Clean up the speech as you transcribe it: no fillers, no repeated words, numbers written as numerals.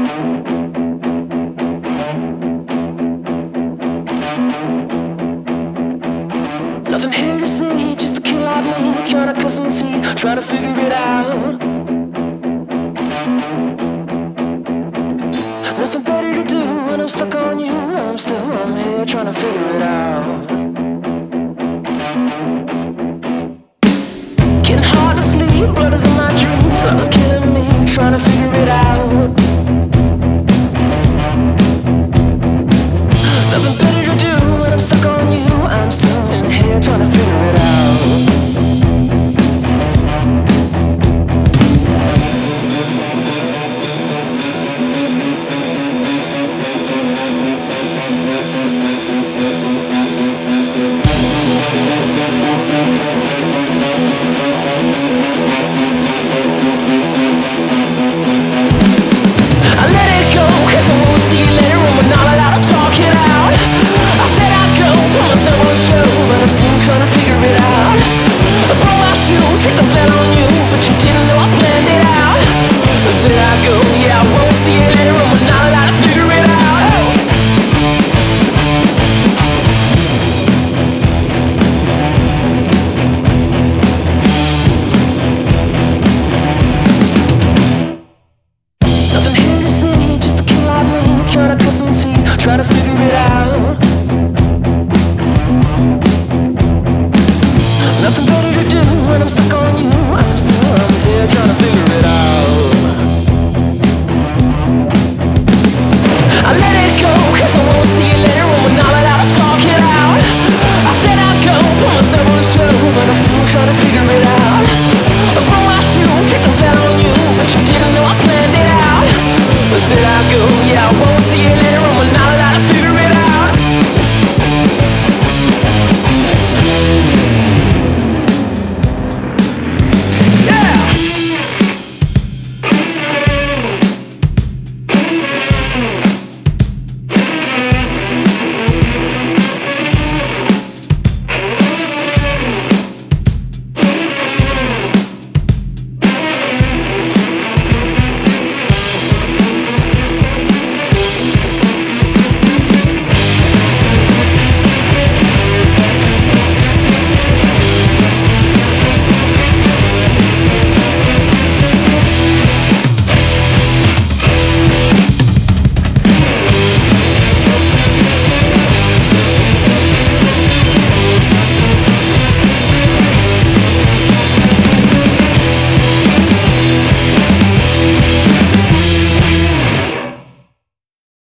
Nothing here to see, just a kid like me, trying to cut some teeth, trying to figure it out. Nothing better to do when I'm stuck on you. I'm here trying to figure it out. Getting hard to sleep, blood is in my dreams. I was